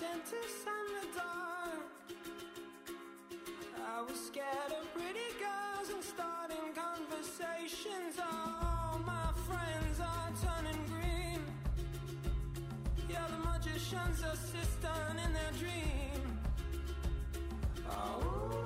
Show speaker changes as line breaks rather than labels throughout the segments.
scientists and the dark. I was scared of pretty girls and starting conversations. All my friends are turning green. Yeah, the magician's assistant in their dream. Oh,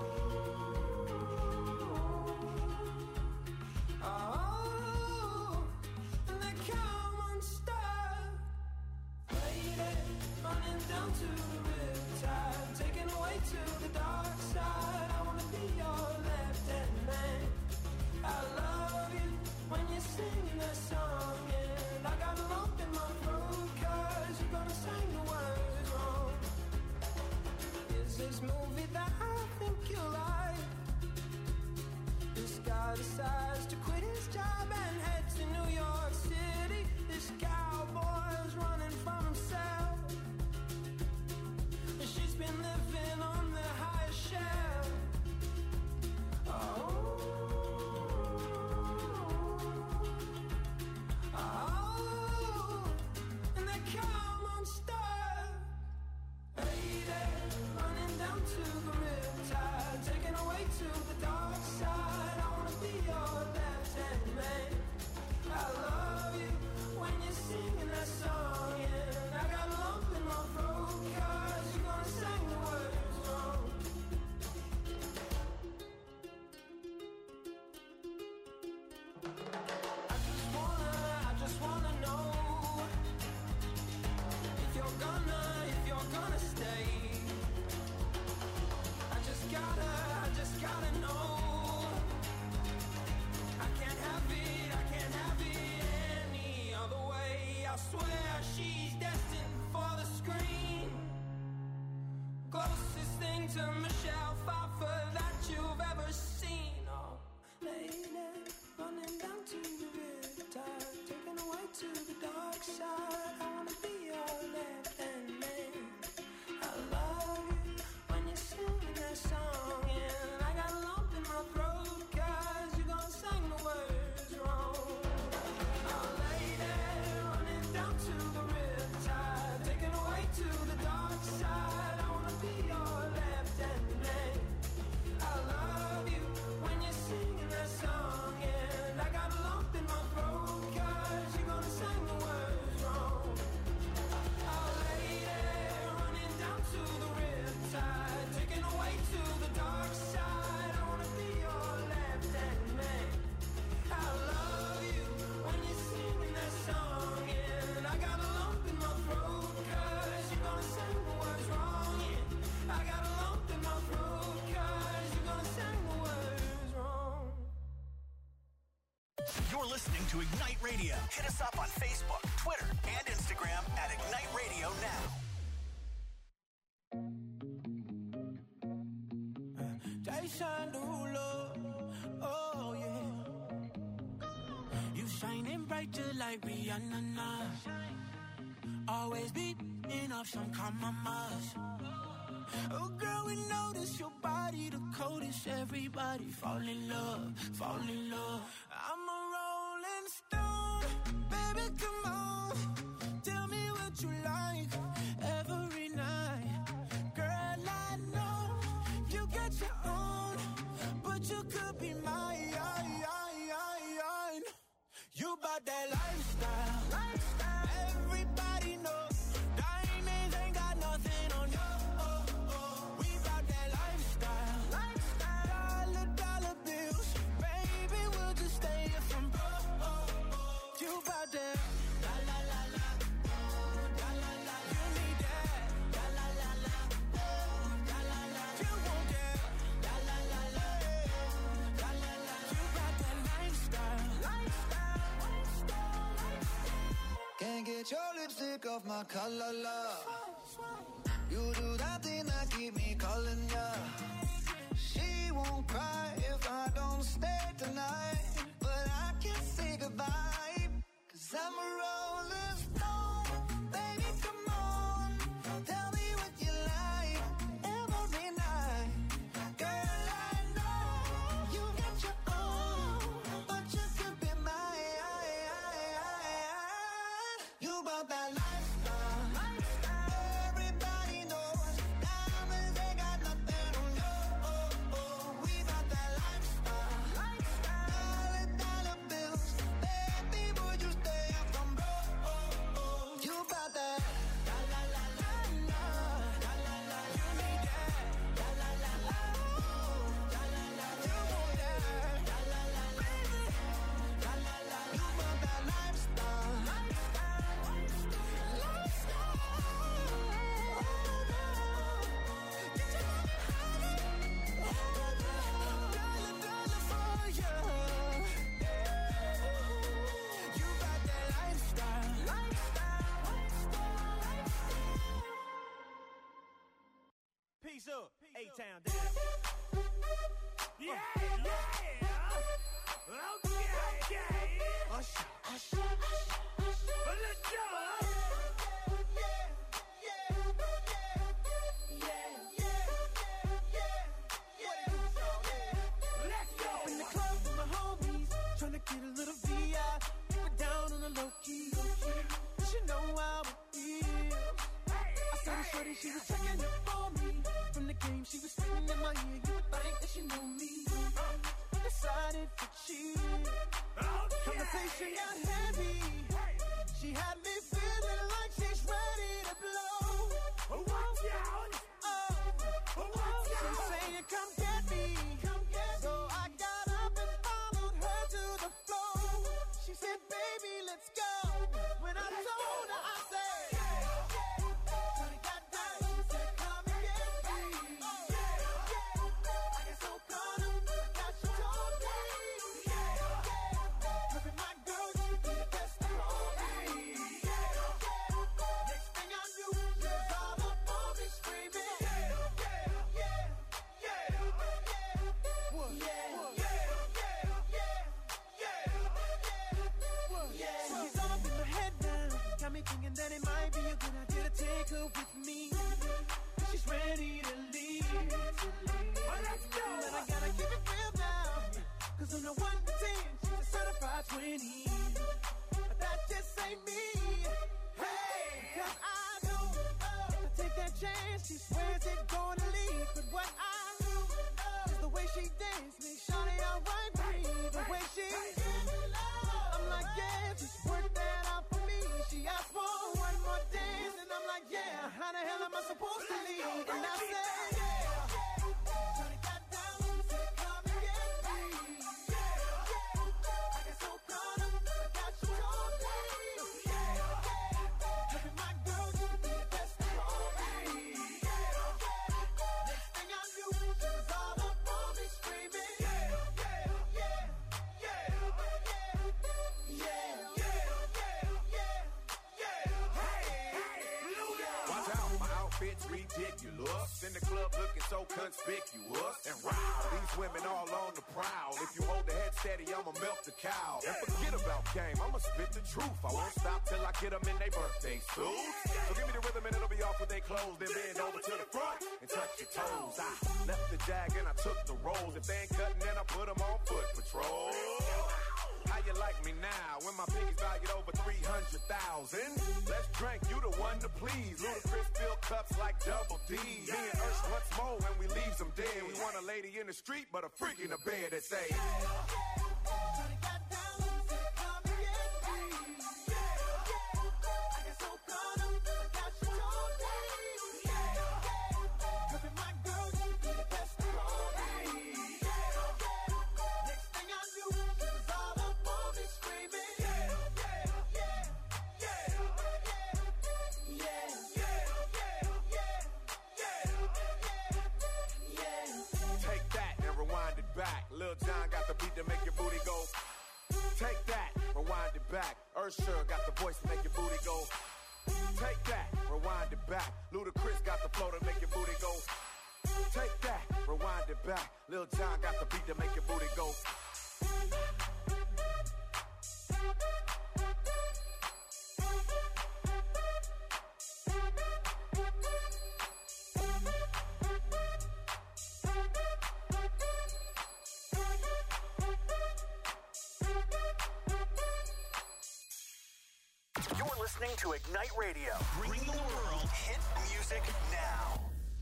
oh, and they come unstuck, waiting, running down to the riptide, taken away to the dark side. I wanna be your left-hand man. I love you when you're singing that song, and I got a lump in my throat 'cause you're gonna sing the words wrong. Is this movie that I think you like? This guy decides to quit his job and head to New York City. This cowboy's running from himself, and she's been living on the highest shelf. Oh, oh, and they come unstuck, lady, running down to the riptide, taken away to the dark side. I wanna be your left-hand man. I love you when you're singing that song, and I got a lump in my throat 'cause you're gonna sing the words wrong. I just wanna know if you're gonna stay. I just gotta know. I can't have it any other way. I swear she's destined for the screen. Closest thing to Michelle Pfeiffer that you've ever seen. Oh, lady, running down to the riptide, taken away to the dark side. I wanna be your left-hand man. I love you when you're singing that song, and I got a lump in my throat 'cause you're gonna sing the words wrong. Oh, lady, running down to the riptide, taken away to the dark side. I wanna be your left-hand man. I love you when you're singing that song, and I got a lump in my throat 'cause you're gonna sing the words wrong. Oh, lady, running down to the riptide, taken away to the dark side. I wanna be your left-hand man. I love you when you're singing that song, and I got a lump in my throat 'cause you're gonna sing the words wrong. Yeah, I got a lump in my throat 'cause you're gonna sing the words wrong.
You're listening to Ignite Radio. Hit us up on Facebook, Twitter, and Instagram at Ignite Radio Now.
Jason Derulo, oh yeah. You shining bright just like Rihanna. Always beating off some commas. Oh girl, we notice your body the coldest. Everybody fall in love, fall in love. I'm a rolling stone, baby, come on. Tell me what you like every night. Girl, I know you got your own, but you could be mine. You bout that lifestyle. Everybody know diamonds ain't got nothing on you. We bout that lifestyle. Dollar bills, baby, we'll just stay here from you bout that. La la la la, la la la. You need that. La la la la, la la la. You want that. La la la la, la la la. You bout that lifestyle.
Can't get your lipstick off my collar, love. You do that thing that keep me calling ya. She won't cry if I don't stay tonight, but I can't say goodbye 'cause I'm a rolling stone. Baby, come on, tell me what you like every night. Girl, I know you got your own, but you could be mine. You about that lifestyle. Everybody know
Get a little VI, keep it down on the low key. She know how it feels. I saw the shorty, she was checking up on me. From the game, she was spitting in my ear. You would think that she knew me. Decided to cheat. Conversation got heavy. She had me feeling like she's ready to blow. Watch out! She's saying, come get me. So I got up and followed her to the floor. She said, baby, let's go. When I told her, I said, Shorty got down, she said, come and get me. I got so caught up, now she told me. Loving my girl, she be the best of all me. Next thing I knew, she was all up on me screaming. She's all up in my head now. Got me thinking that it might be a good idea to take her with me. She's ready to leave. Let's go. But I gotta keep it real now. Cause on the 1 to 10, she's a certified 20. But that just ain't me. Hey, cause I know if I take that chance, she swears it's gonna leave. But what I know is the way she dance makes Shawty alright with me. The way she I'm like, yeah, just work that out for me. She asked for one more dance, and I'm like, yeah, how the hell am I supposed to leave? And I said, yeah. Shawty got down, she said, come and get me. I got so caught up, I got you told me. Loving my girl, she be the best of all me. Next thing I knew, she was all up on me screaming.
Watch out, my outfit's ridiculous. In the club looking so conspicuous. And wow, these women all on the prowl. If you hold the head steady, I'ma milk the cow. And forget about game, I'ma spit the truth. I won't stop till I get them in their birthday suits. So give me the rhythm and it'll be off with their clothes. Then bend over to the front and touch your toes. I left the jag and I took the rolls. If they ain't cutting, then I put them on foot patrol. How you like me now when my pinky's valued over 300,000? Let's drink, you the one to please. Ludacris fill cups like Double D. Me and Ursh once more when we leaves them dead. We want a lady in the street, but a freak in the bed that say,
Shawty got down, she said, come and get me. I got so caught up, I got you told me. Loving my girl, she be the best of all me. Next thing I knew, she was all up on me screaming.
take that and rewind it back. Lil Jon got the beat to make your booty go. Take that, rewind it back. Usher got the voice to make your booty go. Take that, rewind it back. Ludacris got the flow to make your booty go. Take that, rewind it back. Lil Jon got the beat to make your booty go.
You're listening to Ignite Radio, bringing the world hit music now.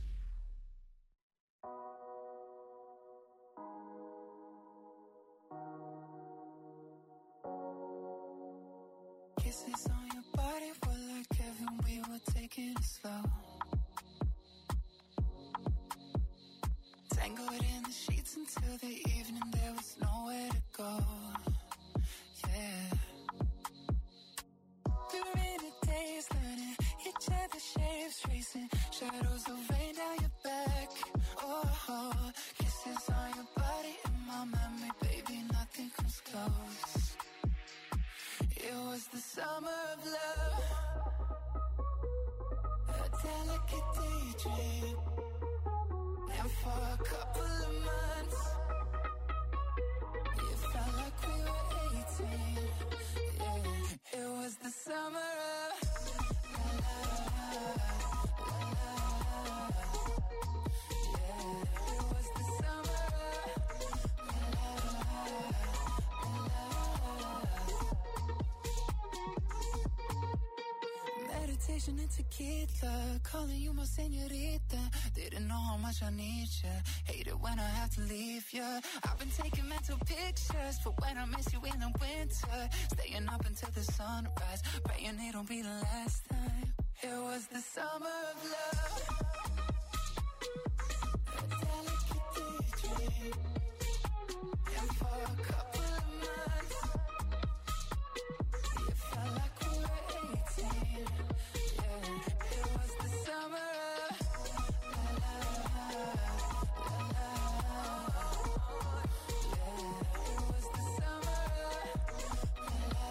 Kisses on your body were like heaven, we were taking it slow. Tangled in the sheets until the evening, there was nowhere to go. Yeah. During the days, learning each other's shapes, tracing shadows of rain down your back. Oh, kisses on your body in my memory, baby, nothing comes close. It was the summer of love, a delicate daydream. And for a couple of months, it felt like we were 18. combination of tequila, calling you my señorita. Didn't know how much I need you. Hate it when I have to leave you. I've been taking mental pictures for when I miss you in the winter. Staying up until the sunrise, praying it'll be the last time. It was the summer of love, a delicate daydream. And for a couple of months, it felt like we were 18. Yeah, it was the summer of la la la la. Yeah, it was the summer of la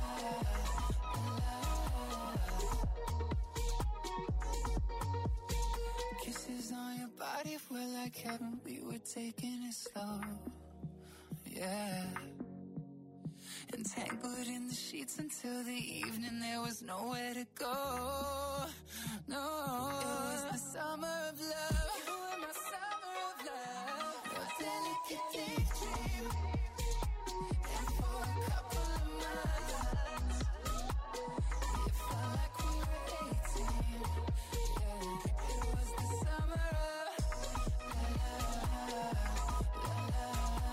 la. Kisses on your body were like heaven. We were taking it slow. Yeah. Entangled in the sheets until the evening, there was nowhere to go. No, it was the summer of love. You were my summer of love. Your delicate daydream. And for a couple of months, it felt like we were 18. Yeah, it was the summer of la la la la.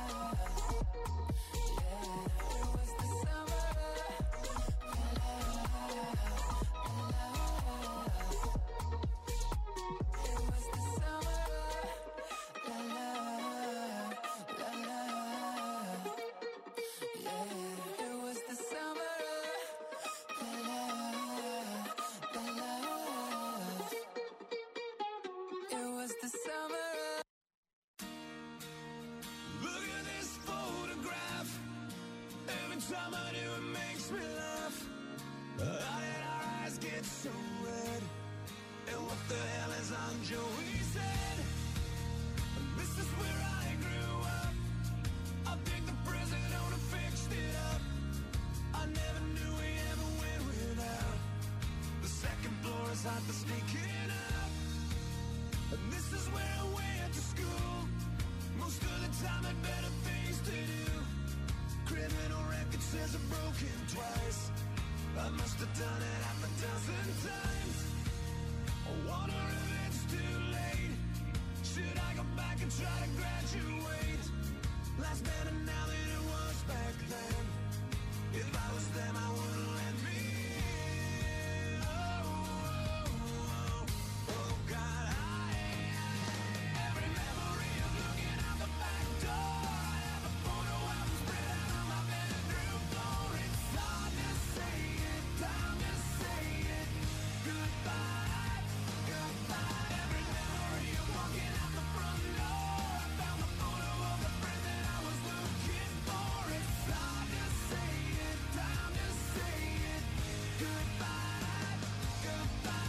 Time I do, it makes me laugh. How did our eyes get so red? And what the hell is on Joey's head? This is where I grew up. I think the president owner fixed it up. I never knew we ever went without. The second floor is hot for sneaking up. And this is where I went to school. Most of the time had better things to do. Criminal record says I've broken twice. I must have done it half a dozen times. I wonder if it's too late. Should I go back and try to graduate? Life's better now than it was back then. If I was them, I wouldn't let me in. Oh, oh, oh, oh God, every memory of looking out the back door. I have a photo album spread out on my bedroom floor. It's hard to say it, time to say it. Goodbye, goodbye. Every memory of walking out the front door. I found the photo of the friend that I was looking for. It's hard to say it, time to say it. Goodbye, goodbye.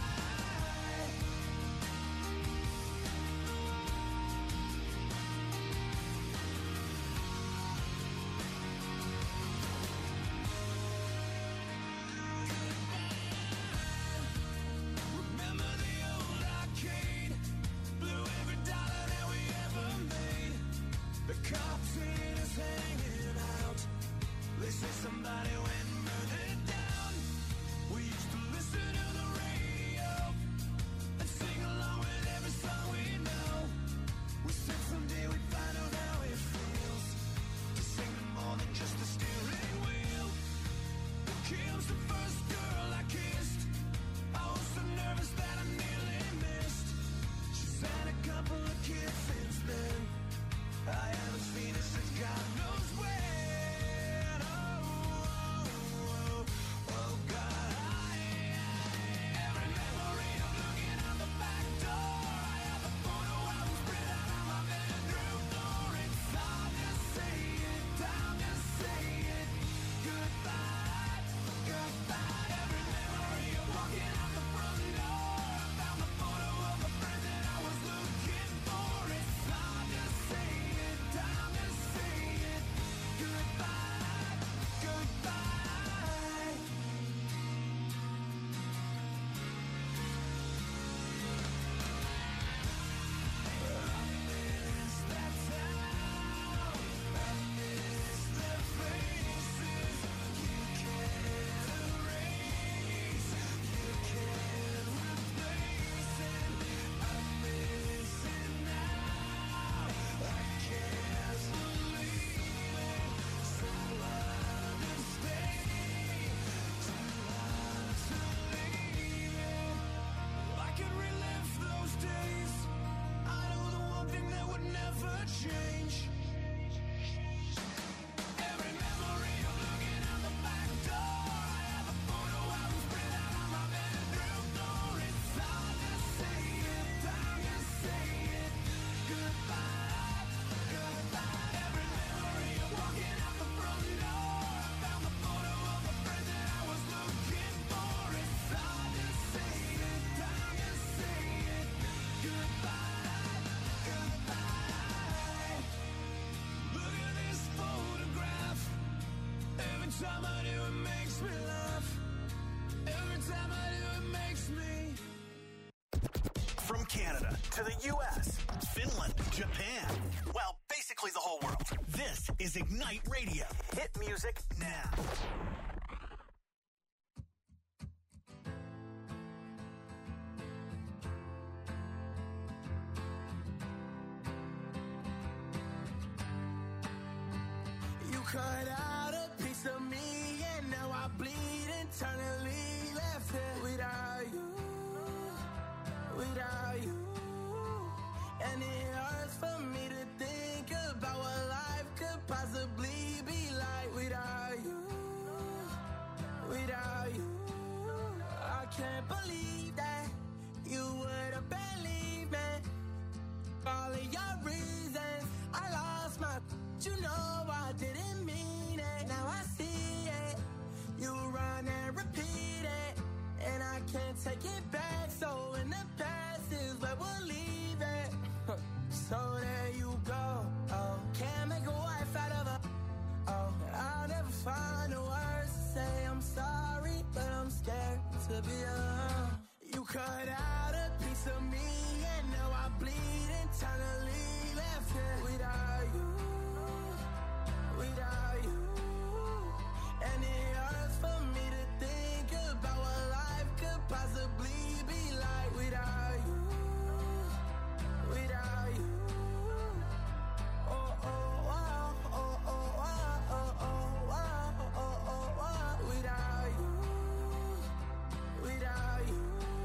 Remember the old arcade? Blew every dollar that we ever made. The cops seen us hanging out. They say somebody went and burned it down. We used to listen to the radio and sing along with every song we know. We said someday we'd find out how it feels to sing to more than just a steering wheel. Kim's the first girl I kissed. I was so nervous that I nearly missed. She's had a couple of kids since then. I haven't seen her since God knows when. Oh, oh, time I do, it makes me laugh. Every time I do, it makes me.
From Canada to the U.S., Finland, Japan, well, basically the whole world. This is Ignite Radio. Hit music now.
You cut out a piece of me, and now I bleed internally. Left here without you, without you. And it hurts for me to think about what life could possibly be like without you, without you. I can't believe that you would have believed me. All of your reasons, I lost my. You know I didn't mean it. Now I see it. You run and repeat it, and I can't take it back. So in the past is where we'll leave it. So there you go. Oh, can't make a wife out of her. Oh, I'll never find the words to say I'm sorry, but I'm scared to be alone. You cut out a piece of me, and now I bleed internally. Left here without you, without you. And it hurts for me to think about what life could possibly be like without you, without you. Oh, oh, wow, oh, oh, wow, oh, oh, wow, oh, oh, wow, without you, without you.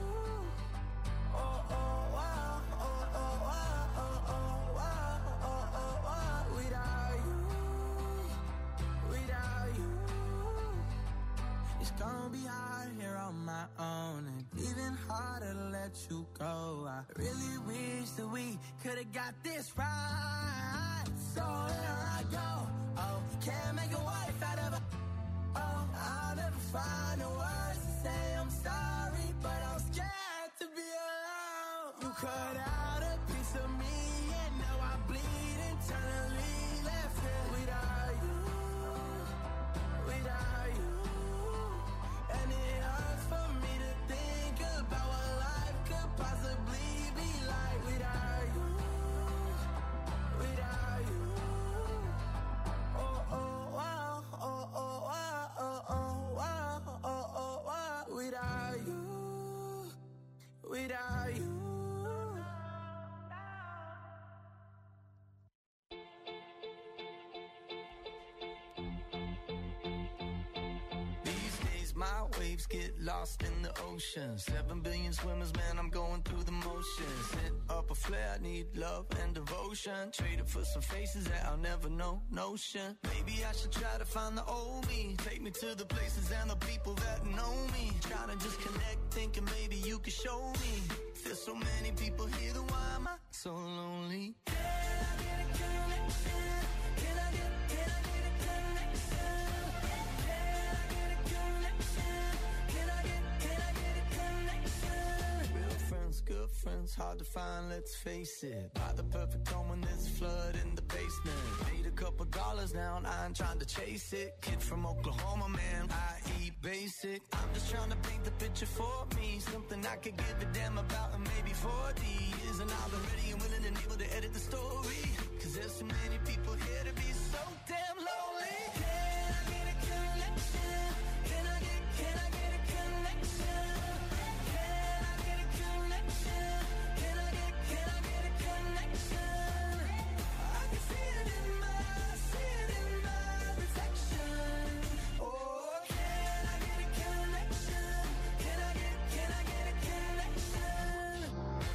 Oh, oh, wow, oh, oh, wow, oh, oh, wow, oh, oh, wow, without you, without you. It's gonna be hard here on my own, and even harder to let you go. I really wish that we could've got this right. So here I go. Oh, can't make a wife out of her. Oh, I'll never find the words to say I'm sorry, but I'm scared to be alone. You cut out a piece of me, and now I bleed internally. Left here without you, without you. And it hurts for me to think about what life could possibly be like without you, without you. Oh, oh, wow, oh, oh, wow, oh, oh, wow, oh, oh, wow, without you, without you. These days my waves get lost in the ocean. 7 billion swimmers, man, I'm going through the motions. Hit up a flare, I need love and devotion. Trade it for some faces that I'll never know, notion. Maybe I should try to find the old me. Take me to the places and the people that know me. Try to just connect, thinking maybe you could show me. There's so many people here, then why am I so lonely? Can I get a connection? Can I get a connection? Can I get a connection? Can I get a connection? Real friends, good friends, hard to find, let's face it. Buy the perfect home when there's a flood in the basement. Made a couple dollars now, I ain't trying to chase it. Kid from Oklahoma, man, I eat basic. I'm just trying to paint the picture for me. Something I could give a damn about in maybe 40 years. And I'll be ready and willing and able to edit the story. Cause there's so many people here to be so damn lonely. Can I get a connection? Can I get a connection? Can I get a connection? Can I get a connection? I can see it in my reflection. Oh, can I get a connection? Can I get a connection?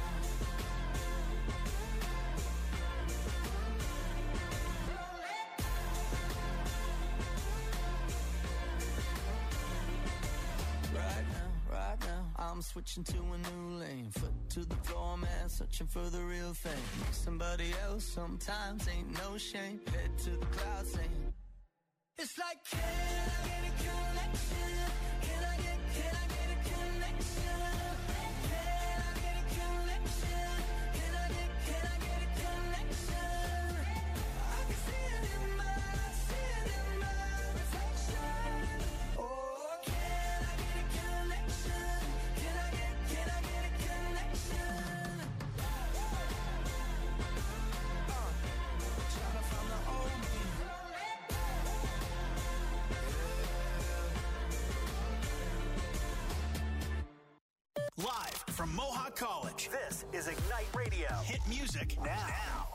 Right now, I'm switching to a new lane. Foot to the floor, man, searching for the real thing. Somebody else sometimes ain't no shame. Head to the clouds saying, it's like, can I get a connection? Can I get a connection? Can I get a connection? Can I get a connection? I can see it in my reflection.
from Mohawk College. This is Ignite Radio. Hit music now.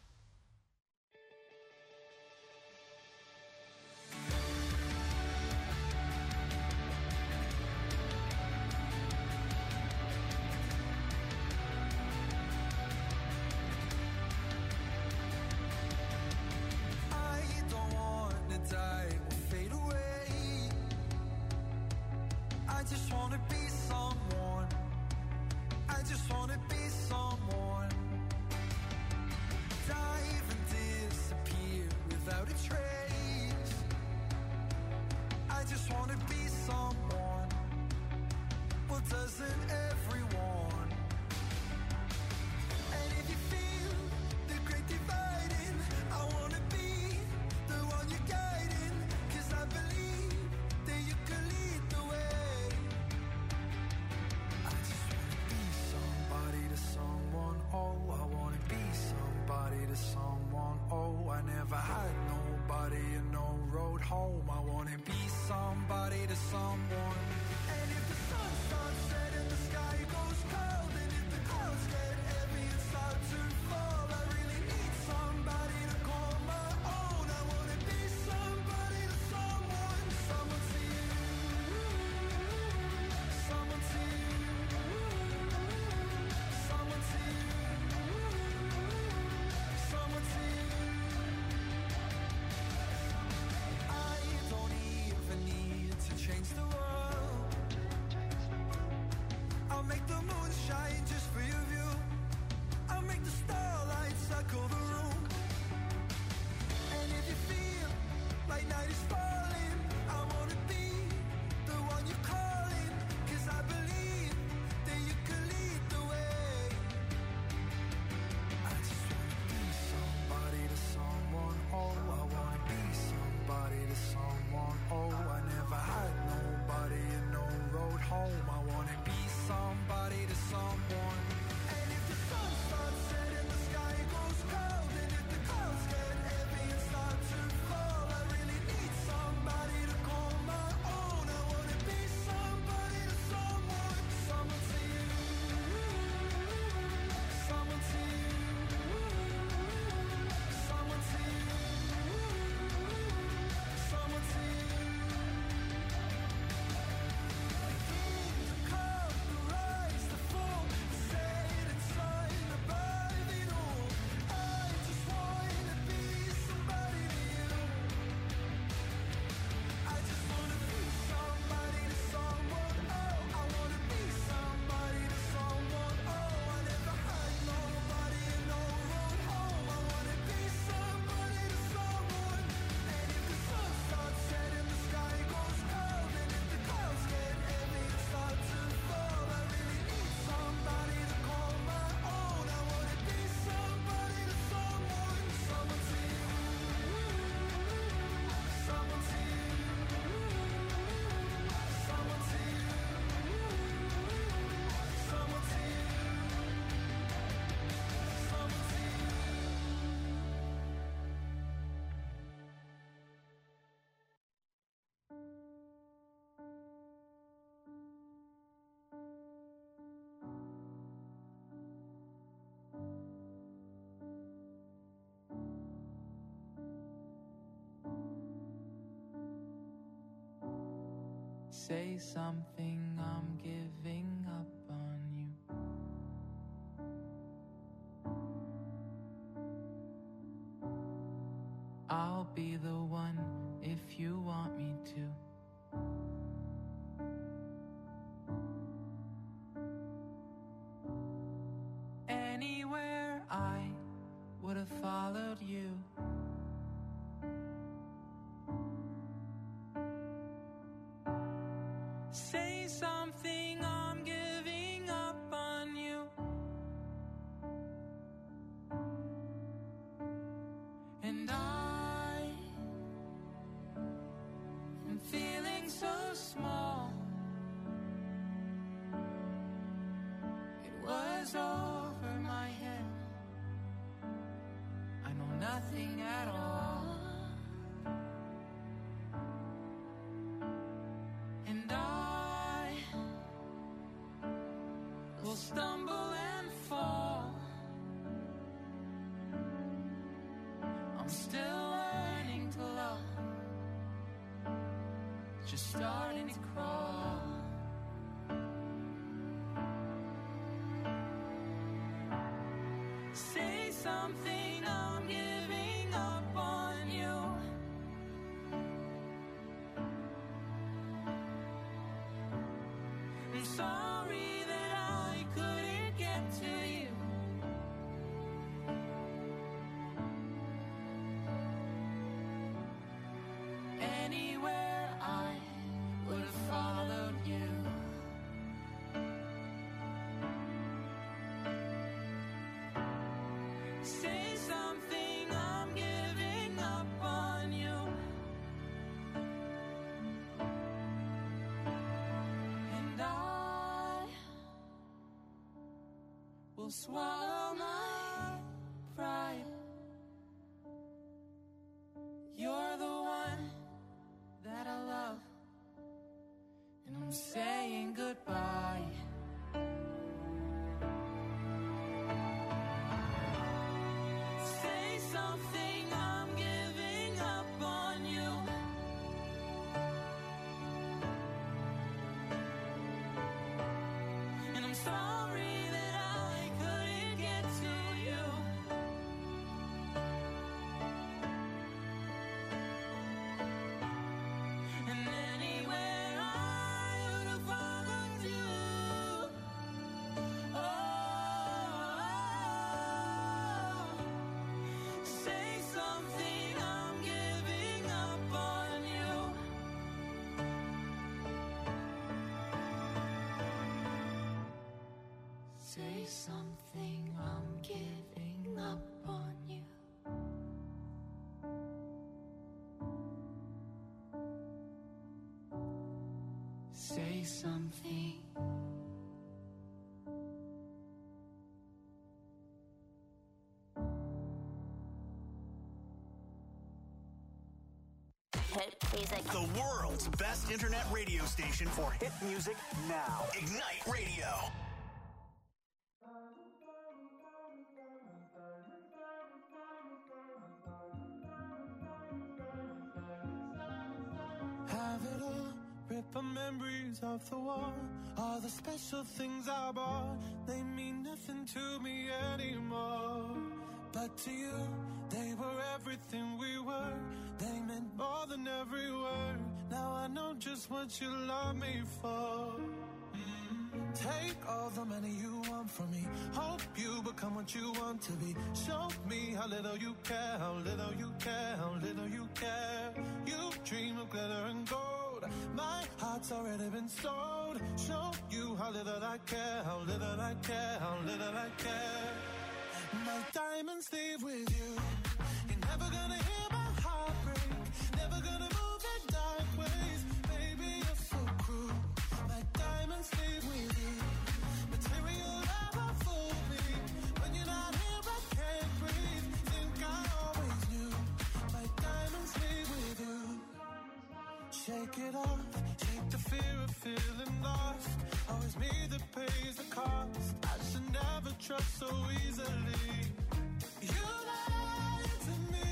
Say something, I'm giving up on you. I'll be the one if you want me to. Anywhere I would have followed you. Say something, I'm giving up on you. And I am feeling so small. It was over my head. I know nothing at all. And I will stumble and fall. I'm still learning to love, just starting to crawl. Say something, I'm giving up on you. I'm sorry that I couldn't get to you. Anywhere I would have followed you. Say something, I'm giving up on you. And I will swallow my pride. You're the one that I love, and I'm saying goodbye. Say something, I'm giving up on you. And I'm sorry that I couldn't get to you. And anywhere I would have followed you. Say something, I'm giving up on you. Say something, I'm giving up on you. Say something.
Hit music.
The world's best internet radio station for hit music now. Ignite Radio.
Have it all, rip our memories off the wall. All the special things I bought, they mean nothing to me anymore. But to you, they were everything we were. They meant more than every word. Now I know just what you love me for. Take all the money you want from me. Hope you become what you want to be. Show me how little you care, how little you care, how little you care. You dream of glitter and gold. My heart's already been sold. Show you how little I care, how little I care, how little I care. My diamonds leave with you. You're never gonna hear my heart break. Never gonna move in dark ways. Baby, you're so cruel. My diamonds leave with you. Material never fooled me. When you're not here, I can't breathe. Think I always knew. My diamonds leave with you. Shake it off. Shake the fear of feeling lost. Always me that pays the cost. I should never trust so easily. You lied to me,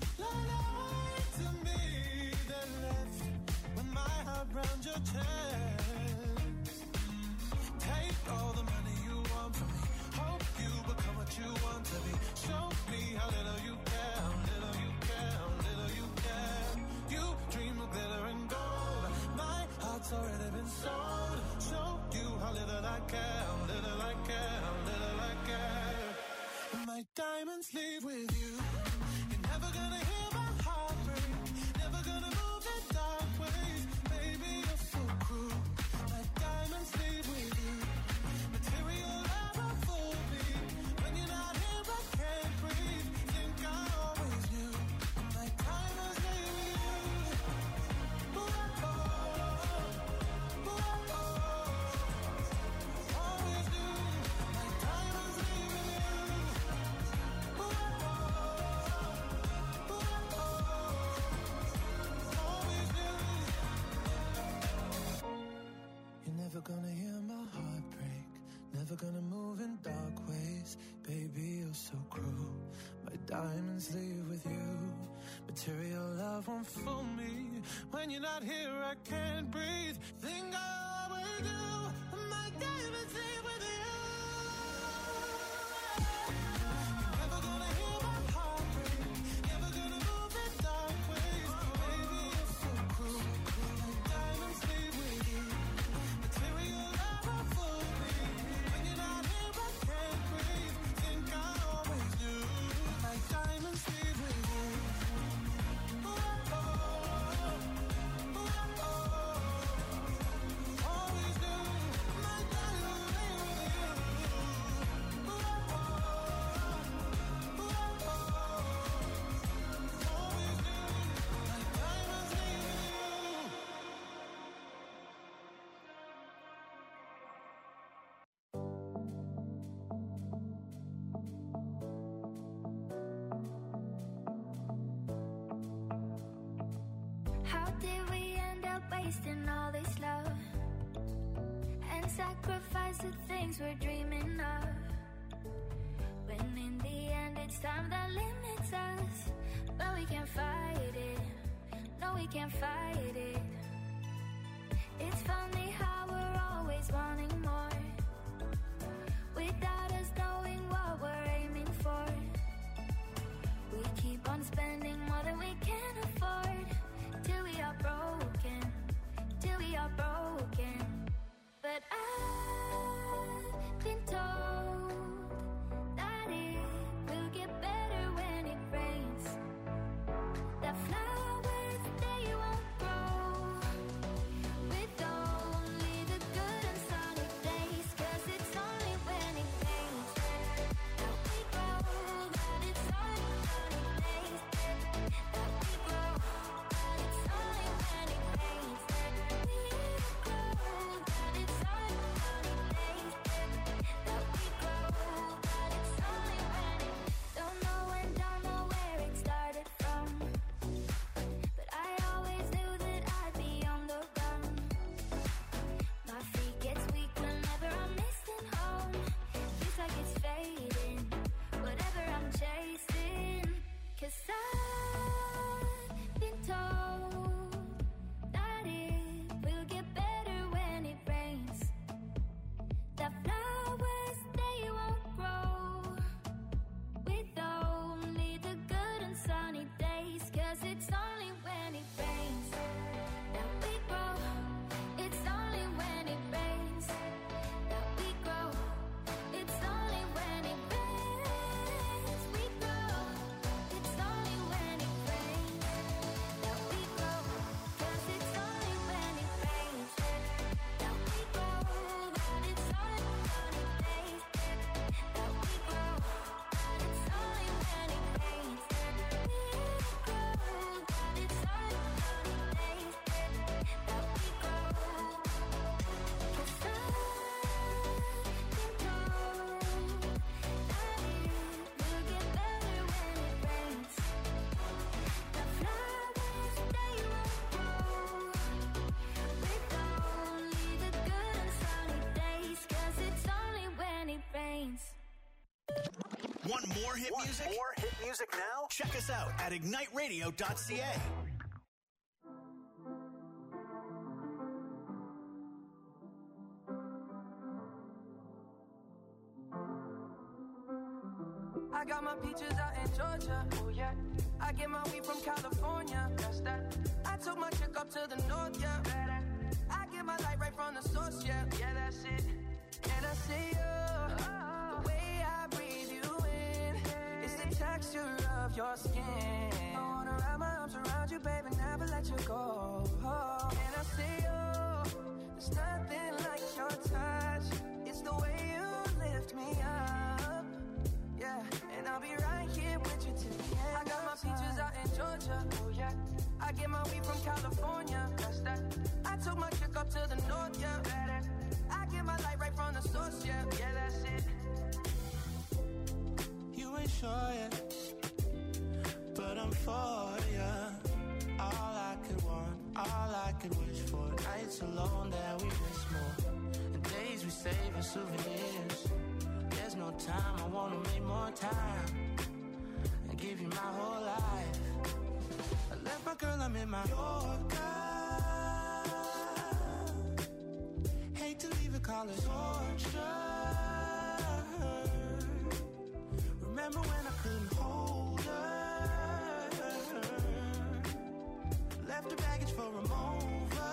lied to me. Then left with my heart round your chest. Take all the money you want from me. Hope you become what you want to be. Show me how little you care, how little you care, how little you care. You dream of glitter and gold. My heart's already been sold. Show you how little I care, how little I care, how little I care. My diamonds leave with you. You're never gonna hear my heart break. Never gonna move in dark ways. Baby, you're so cruel. My diamonds leave with you. Material never fooled me. When you're not here, I can't breathe. Think I always knew. My diamonds leave with you. Ooh, oh, ooh, oh. Always knew. My diamonds leave with you. Ooh, oh. won't fool me. When you're not here, I can't breathe. Think I always do. My diamonds leave with you. Never gonna hear my heart break. Never gonna move in dark ways. Baby, you're so cruel. My diamonds leave with you. Material never fool me. When you're not here, I can't breathe. Think I always do. My diamonds leave with you. Always do. My diamonds leave with you. Always do. My diamonds leave with you.
How did we end up wasting all this love and sacrifice the things we're dreaming of? When in the end it's time that limits us, but we can't fight it. No, we can't fight it. It's funny how we're always wanting more without us knowing what we're aiming for. We keep on spending more than we can afford till we are broken, till we are broken. But I've been told that it will get better when it rains. The flowers, they won't grow with only the good and sunny days. 'Cause it's only when it rains that we grow, that it's only sunny days that we grow, that it's only when it rains that we grow, that it's only sunny days that we grow, that it's only when it. Don't know when, don't know where it started from, but I always knew that I'd be on the run. My feet gets weak whenever I'm missing home. Feels like it's fading, whatever I'm chasing. 'Cause I've been told that it will get better when it rains. The flowers, they won't grow with only the good and sunny days. 'Cause it's only when it rains that we grow. It's only when it rains that we grow. It's only when it rains we grow. It's only when it rains that we grow. 'Cause it's only when it rains that we grow. That it's only sunny days that we grow. That it's only when it rains that we grow. That it's only sunny days that we grow. 'Cause I've been told that it will get better when it rains. The flowers, they won't grow with only the good and sunny days. 'Cause it's only when it rains.
Want more hit music?
More hit music now?
Check us out at igniteradio.ca.
I got my peaches out in Georgia, oh yeah. I get my weed from California, that's that. I took my chick up to the north, yeah. I get my light right from the source, yeah. Yeah, that's it. And I see you, the way I breathe you in, it's the texture of your skin. I wanna wrap my arms around you, baby, never let you go. And I see you, there's nothing like your touch. It's the way you lift me up. Yeah, and I'll be right here with you till the end. I got my peaches out in Georgia, oh yeah. I get my weed from California, that's that. I took my chick up to the north, yeah. I get my light right from the source, yeah. Yeah, that's it.
You ain't sure yet, but I'm for ya. All I could want, all I could wish for. Nights alone that we miss more, and days we save as souvenirs. There's no time, I wanna make more time and give you my whole life. A left my girl, I'm in my Yorker. Hate to leave it, call it torture. Remember when I couldn't hold her? Left her baggage for a mover.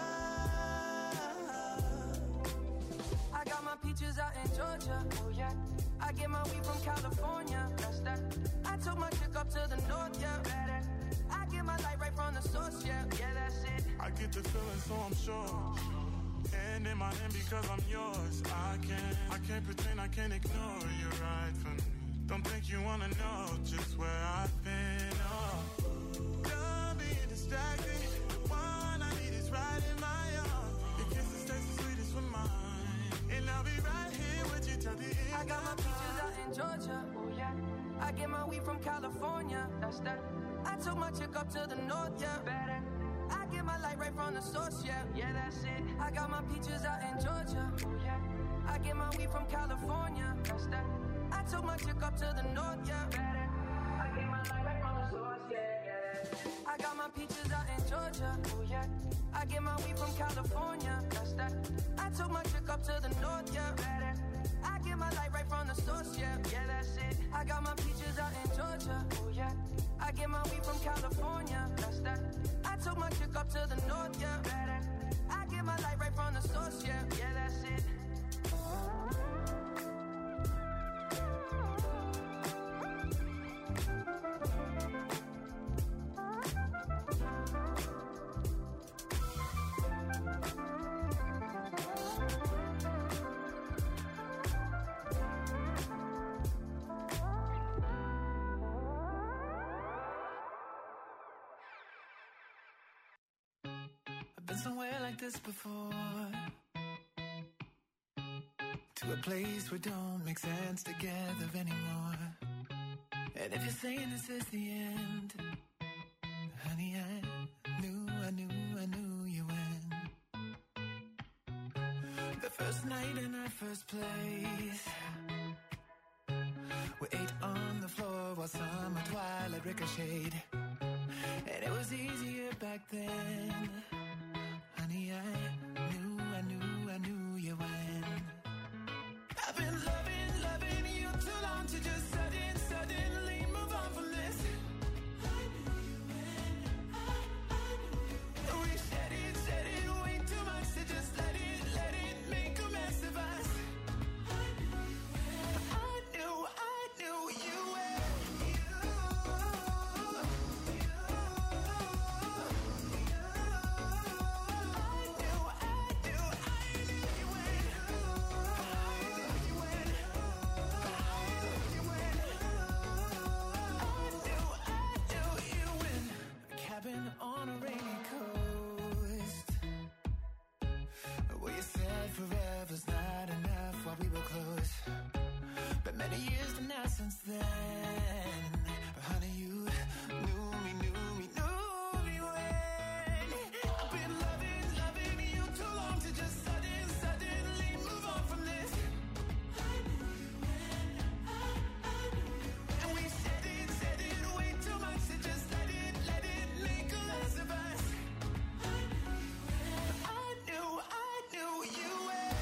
I got my peaches out in Georgia. Oh yeah. I get my weed from California. That's that. I took my chick up to the north, yeah. Better. I get my light right from the source, yeah. Yeah, that's it.
I get the feeling, so I'm sure. And in my hand because I'm yours. I can't pretend, I can't ignore you right from me. Don't think you wanna know just where I've been. Oh, done being distracted. The one I need is right in my arms. Your kisses taste the sweetest with mine, and I'll be right here with you till the end.
I got my peaches out in Georgia. Oh yeah. I get my weed from California. That's that. I took my chick up to the north, yeah. Better. I get my light right from the source, yeah. Yeah, that's it. I got my peaches out in Georgia. Oh yeah. I get my weed from California. That's that. I took my chick up to the north, yeah. Better. I get my light right from the source, yeah. I got my peaches out in Georgia. Oh yeah. I get my weed from California. That's that. I took my chick up to the north, yeah. Better. I get my light right from the source, yeah. Yeah, that's it. I got my peaches out in Georgia. Oh yeah. I get my weed from California. That's that. I took my chick up to the north, yeah. Better. I get my light right from the source, yeah. Yeah, that's it.
Been somewhere like this before, to a place where don't make sense together anymore. And if you're saying this is the end, honey, I knew you win. The first night in our first place, we ate on the floor while summer twilight ricocheted. And it was easier back then. Honey, I knew you when. I've been loving you too long to just suddenly move on from this. I knew you when, I knew you when. We said it way too much to just let it make a mess of us. I knew you when, I knew you when. On a rainy coast, where you said forever's not enough while we were close. But many years have now since then. Honey, you knew me when. I've been loving you too long to just suddenly move on from this. I knew you when, I knew you when. And we said it way too much to just let it make a mess of us. I knew you when.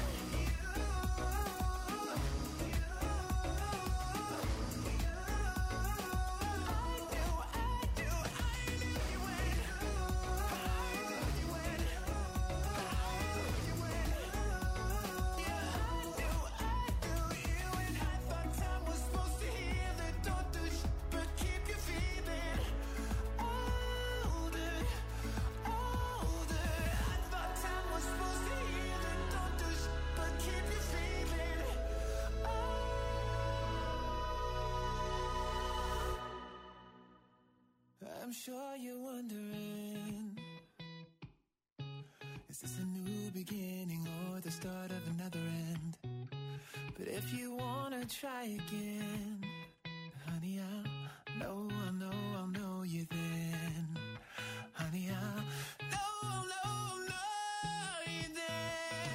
I'm sure you're wondering, is this a new beginning or the start of another end? But if you wanna try again, honey, I'll know you then. Honey, I'll know you then.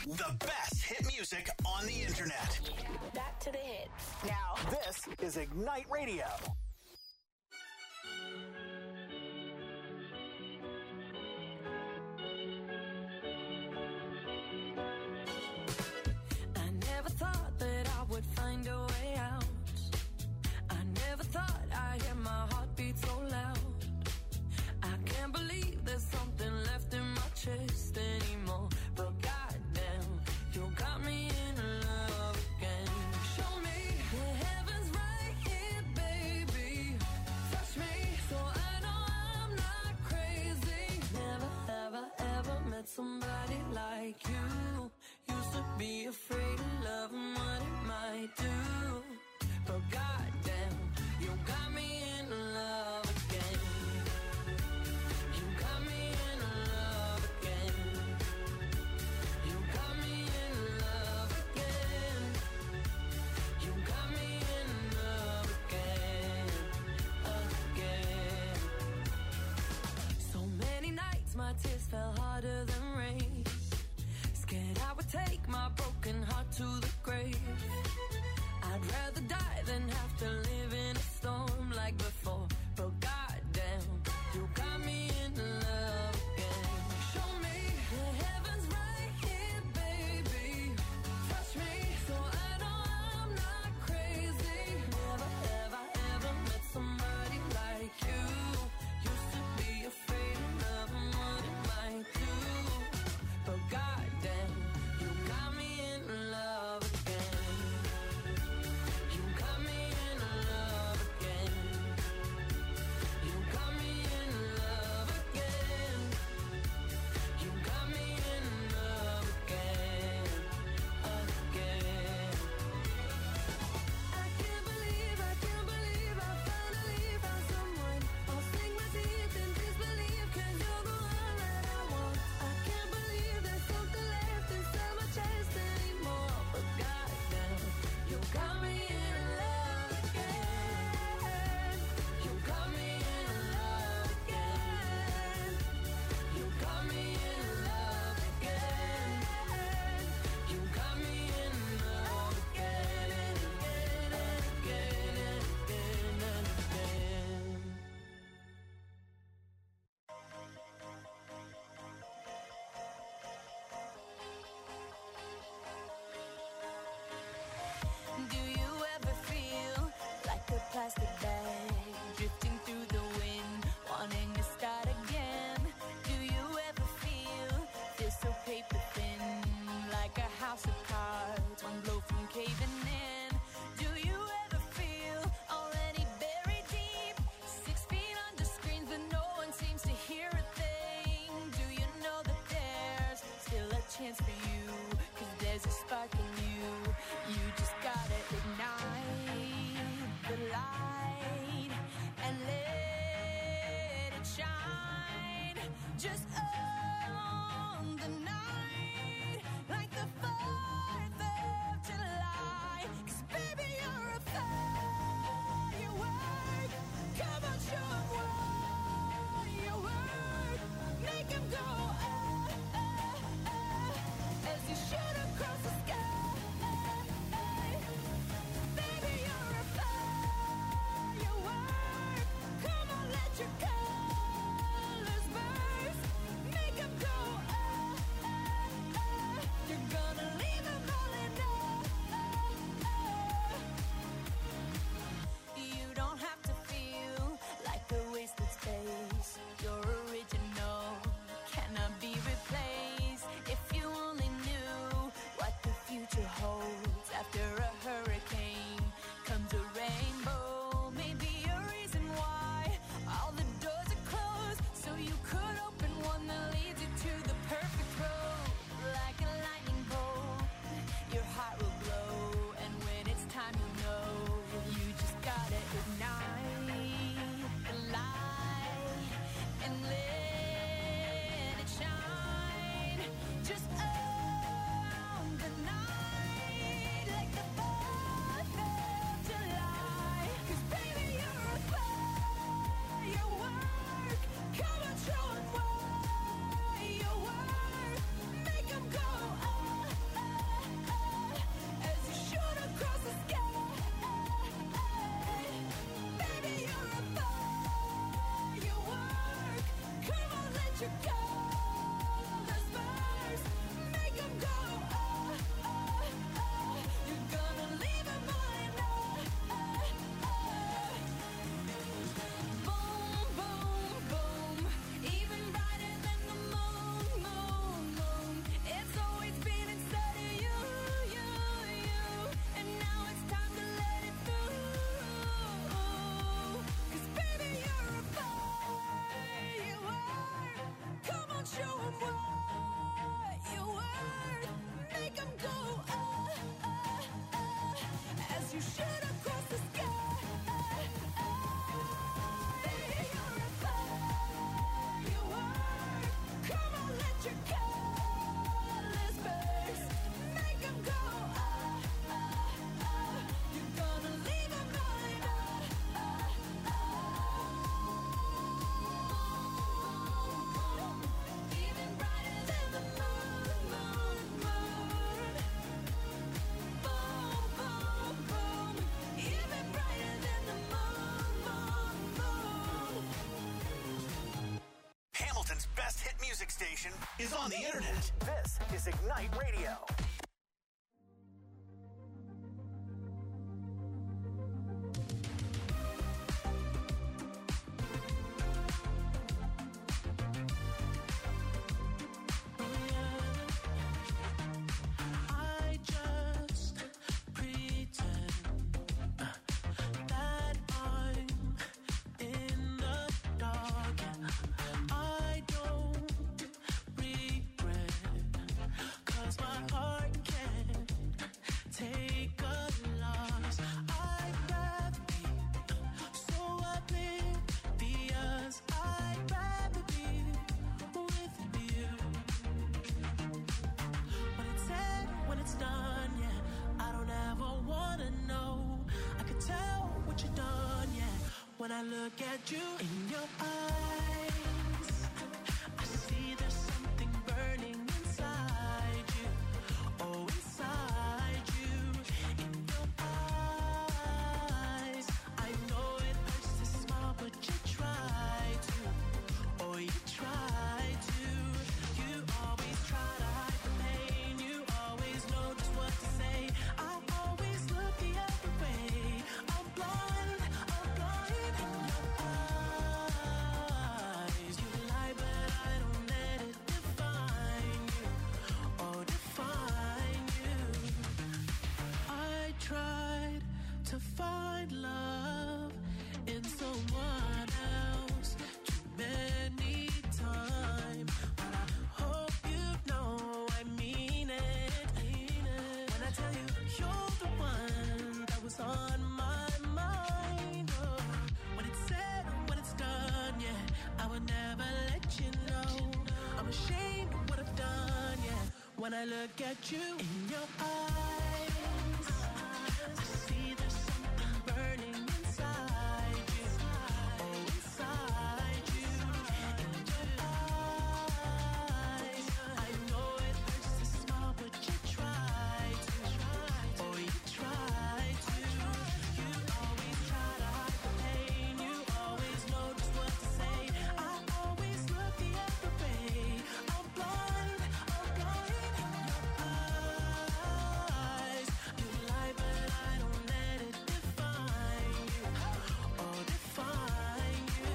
The best hit music on the internet.
Back to the hits.
Now, this is Ignite Radio.
I never thought that I would find a way out. I never thought I'd hear my heartbeat so loud. I can't believe there's something left in my chest anymore. But goddamn, you got me in love again. Show me the heavens right here, baby. Touch me so I know I'm not crazy. Never, ever, ever met somebody like you. Used to be afraid of love and what it might do. But goddamn, you got me in love again. You got me in love again. You got me in love again. You got me in love again, again. So many nights my tears fell harder than rain. Scared I would take my broken heart to the grave. I'd rather die than have to live in a storm like before. But goddamn, you got me in love again. Show me the heavens right here, baby. Touch me so I know I'm not crazy. Never, ever, ever met somebody like you. Used to be afraid of love and what it might do. But goddamn, you got me in love again. You got me in love again. You got me in love again. You got me in love again, again. I can't believe I finally found someone. I'll sink my teeth in disbelief 'cause you're the one that I want. I can't believe there's something left inside my chest anymore. But goddamn, you got me in love again. You got me in love again. You got me in love again. You got me in love again and again and again and again and again. Do you ever feel like a plastic bag drifting through the wind, wanting to start again? Do you ever feel so paper thin, like a house of cards, one blow from caving in? Do you ever feel already buried deep, 6 feet under screens but no one seems to hear a thing? Do you know that there's still a chance for you, 'cause there's a spark in you. You just gotta ignite the light and let it shine. Just on the night, like the 4th of July. 'Cause baby, you're a firework. Come on, show 'em what you work. Make 'em go, as you shoot across the sky. Baby, you're a firework. Come on, let your colors burst. Make 'em go,
is on the internet. This is Ignite Radio.
When I look at you in your eyes, I see there's something burning inside you. Oh, inside you, in your eyes. I know it hurts to smile, but you try to. Oh, you try to. You always try to hide the pain. You always know just what to say. I always look the other way. I'm blind. To find love in someone else too many times, but I hope you know I mean it. When I tell you you're the one that was on my mind. Oh, when it's said, when it's done, yeah, I would never let you know. I'm ashamed of what I've done, yeah. When I look at you in your eyes, I see there's something burning inside you. Oh, inside you. In your eyes, I know it hurts to smile, but you try to. Oh, you try to. You always try to hide the pain. You always know just what to say. I always look the other way. I'm blind. In your eyes. You lie, but I don't let it define you. Oh, define you.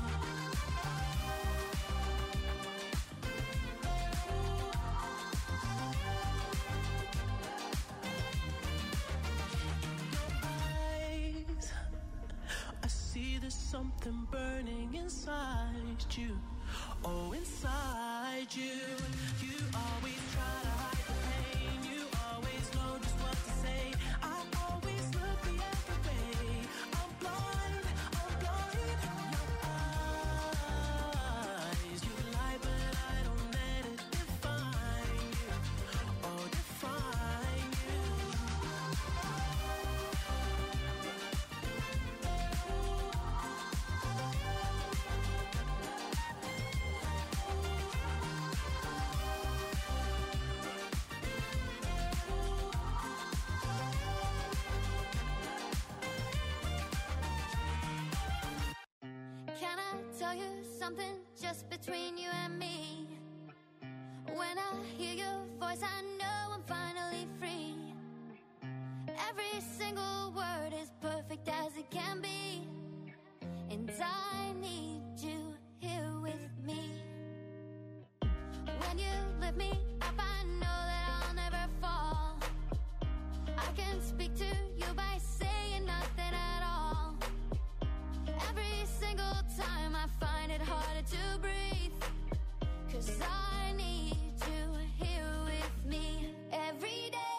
Eyes, I see there's something burning inside you. Oh, inside you. You always try to hide the pain. You always know just what to say. I always look the other way. I'm blind. In your eyes. You lie, but I don't let it define you. Oh, define you.
Can I tell you something just between you and me? When I hear your voice, I know I'm finally free. Every single word is perfect as it can be, and I need you here with me. When you lift me up, I know that I'll never fall. I can speak to you by saying nothing at all. Every single time I find it harder to breathe, 'cause I need you here with me every day.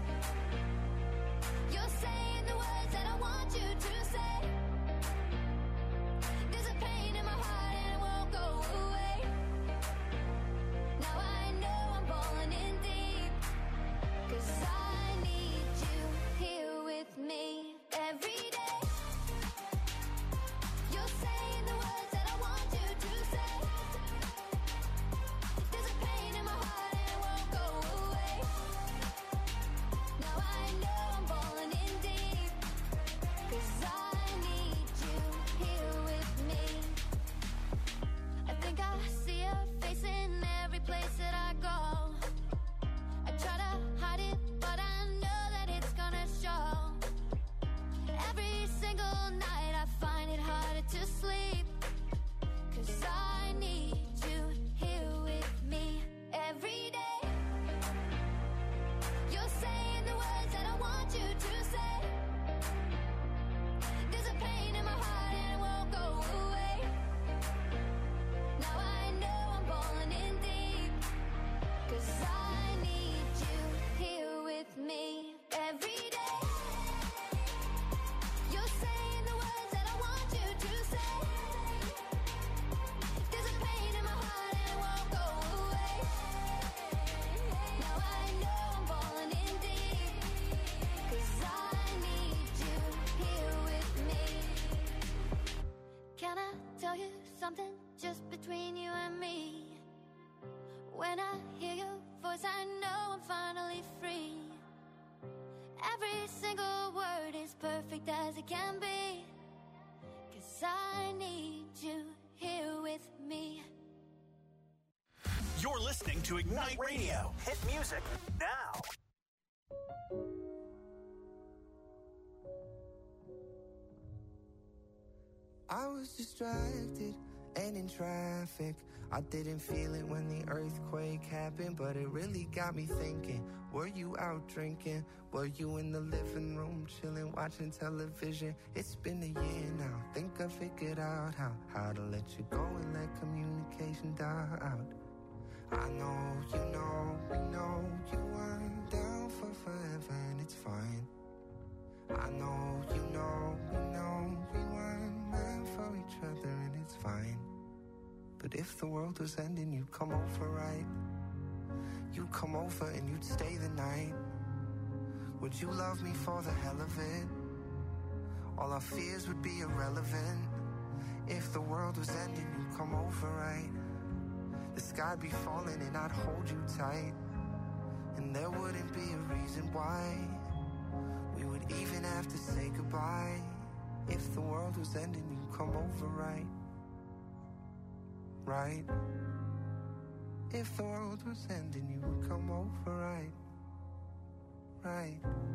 You're saying the words that I want you to say. There's a pain in my heart and it won't go away. Now I know I'm falling into When I hear your voice, I know I'm finally free. Every single word is perfect as it can be. 'Cause I need you here with me.
You're listening to Ignite Radio. Hit music now.
I was distracted and in traffic. I didn't feel it when the earthquake happened, but it really got me thinking. Were you out drinking? Were you in the living room chilling, watching television? It's been a year now. Think I figured out how to let you go and let communication die out. I know, you know, we know you weren't down for forever and it's fine. I know, you know, we know we weren't meant for each other and it's fine. But if the world was ending, you'd come over, right? You'd come over and you'd stay the night. Would you love me for the hell of it? All our fears would be irrelevant. If the world was ending, you'd come over, right? The sky'd be falling and I'd hold you tight. And there wouldn't be a reason why we would even have to say goodbye. If the world was ending, you'd come over, right? Right? If the world was ending, you would come over, right? Right?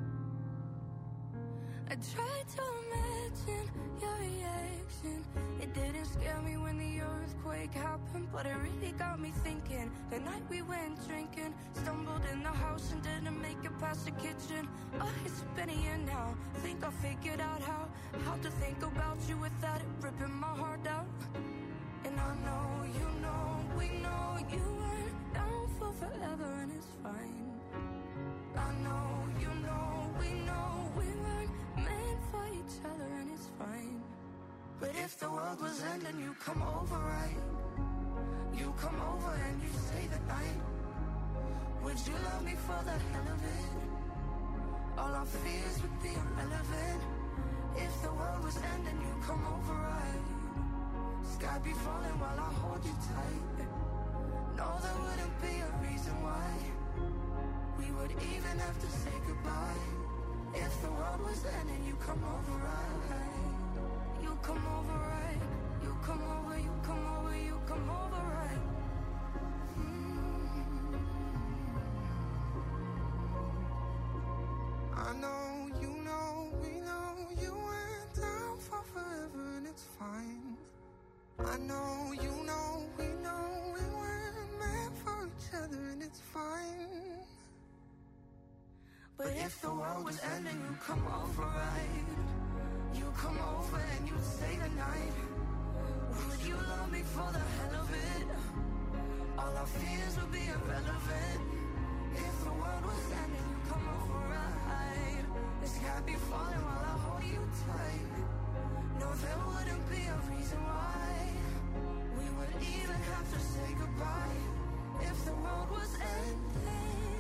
I tried to imagine your reaction. It didn't scare me when the earthquake happened, but it really got me thinking. The night we went drinking, stumbled in the house and didn't make it past the kitchen. Oh, it's been a year now. Think I figured out how to think about you without it ripping my heart out. And I know, you know, we know you weren't down for forever and it's fine. I know, you know, we weren't meant for each other and it's fine. But if the world was ending, you come over, right? You come over and you stay the night. Would you love me for the hell of it? All our fears would be irrelevant. If the world was ending, you come over, right? Sky be falling while I hold you tight. No, there wouldn't be a reason why we would even have to say goodbye. If the world was ending, you come over, right? You come over, right? You come over, you come over, you come over, right?
I know, you know, we know you went down for forever and it's fine. I know, you know, we know we weren't meant for each other and it's fine.
But if the world was ending, you come over, right? You come over and you stay the night. Would you love me for the hell of it? All our fears would be irrelevant.